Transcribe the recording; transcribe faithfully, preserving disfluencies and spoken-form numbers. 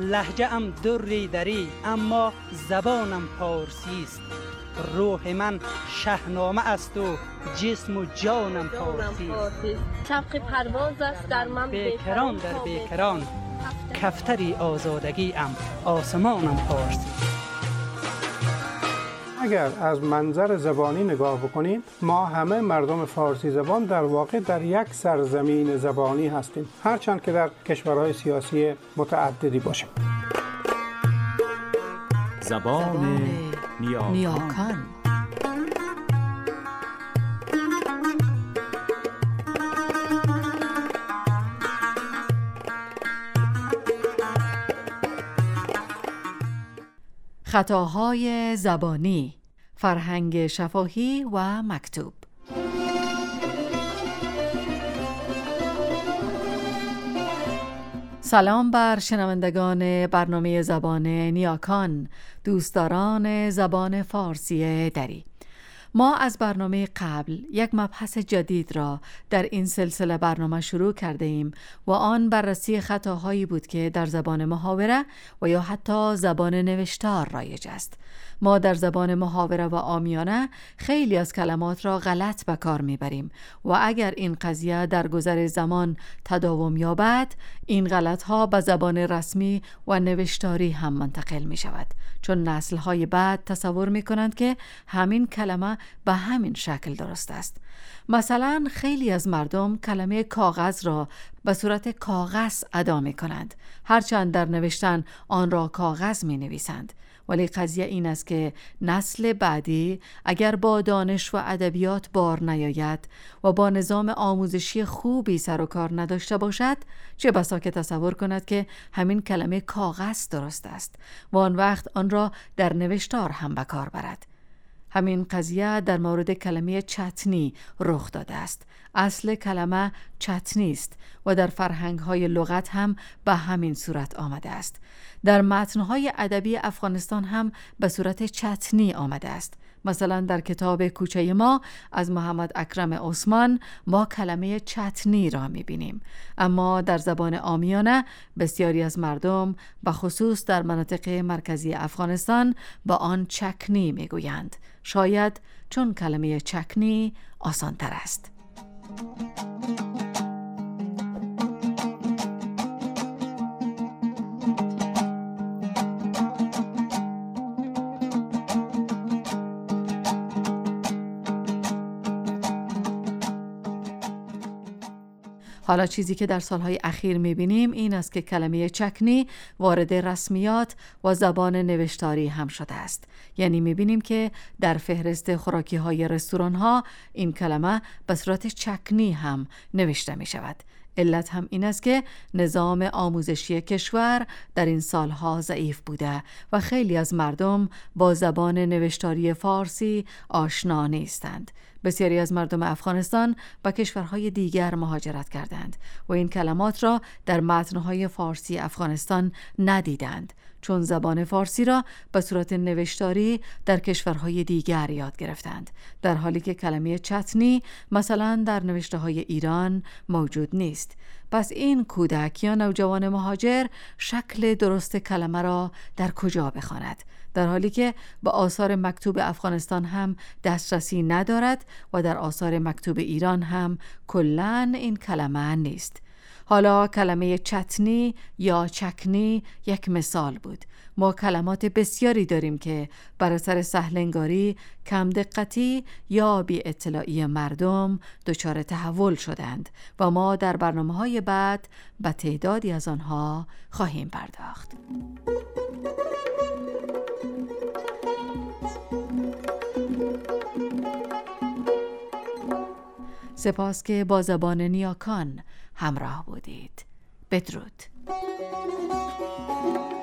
لهجه ام دری دری اما زبانم پارسی است. روح من شهنامه است و جسم و جانم پارسی است. شوق پرواز است در من بیکران در بیکران، کفتری آزادگی ام آسمانم پارسی. اگر از منظر زبانی نگاه بکنیم، ما همه مردم فارسی زبان در واقع در یک سرزمین زبانی هستیم، هرچند که در کشورهای سیاسی متعددی باشیم. زبان نیاکان, نیاکان. خطاهای زبانی، فرهنگ شفاهی و مکتوب. سلام بر شنوندگان برنامه زبان نیاکان، دوستداران زبان فارسی دری. ما از برنامه قبل یک مبحث جدید را در این سلسله برنامه شروع کرده ایم و آن بررسی خطاهایی بود که در زبان محاوره و یا حتی زبان نوشتار رایج است. ما در زبان محاوره و عامیانه خیلی از کلمات را غلط به کار میبریم و اگر این قضیه در گذر زمان تداوم یابد، این غلط‌ها به زبان رسمی و نوشتاری هم منتقل می شود، چون نسل‌های بعد تصور می کنند که همین کلمه به همین شکل درست است. مثلا خیلی از مردم کلمه کاغذ را به صورت کاغذ ادا می کنند، هرچند در نوشتن آن را کاغذ می نویسند. ولی قضیه این است که نسل بعدی اگر با دانش و ادبیات بار نیاید و با نظام آموزشی خوبی سر و کار نداشته باشد، چه بسا که تصور کند که همین کلمه کاغذ درست است و آن وقت آن را در نوشتار هم به کار برد. همین قضیه در مورد کلمه چتنی رخ داده است. اصل کلمه چتنی است و در فرهنگ‌های لغت هم به همین صورت آمده است. در متن‌های ادبی افغانستان هم به صورت چتنی آمده است. مثلا در کتاب کوچه ما از محمد اکرم عثمان ما کلمه چتنی را می‌بینیم، اما در زبان عامیانه بسیاری از مردم به خصوص در مناطق مرکزی افغانستان با آن چکنی می‌گویند، شاید چون کلمه چکنی آسان‌تر است. حالا چیزی که در سالهای اخیر می‌بینیم این است که کلمه چکنی وارد رسمیات و زبان نوشتاری هم شده است. یعنی می‌بینیم که در فهرست خوراکی‌های رستوران‌ها این کلمه به صورت چکنی هم نوشته می‌شود. علت هم این است که نظام آموزشی کشور در این سالها ضعیف بوده و خیلی از مردم با زبان نوشتاری فارسی آشنا نیستند. بسیاری از مردم افغانستان به کشورهای دیگر مهاجرت کردند و این کلمات را در متن‌های فارسی افغانستان ندیدند، چون زبان فارسی را به صورت نوشتاری در کشورهای دیگر یاد گرفتند، در حالی که کلمه چتنی مثلا در نوشته‌های ایران موجود نیست. پس این کودک یا نوجوان مهاجر شکل درست کلمه را در کجا بخواند، در حالی که به آثار مکتوب افغانستان هم دسترسی ندارد و در آثار مکتوب ایران هم کلاً این کلمه نیست. حالا کلمه چتنی یا چکنی یک مثال بود. ما کلمات بسیاری داریم که بر اثر سهلنگاری، کم دقتی یا بی اطلاعی مردم دچار تحول شدند و ما در برنامه‌های بعد به تعدادی از آنها خواهیم پرداخت. سپاس که با زبان نیاکان همراه بودید. بدرود.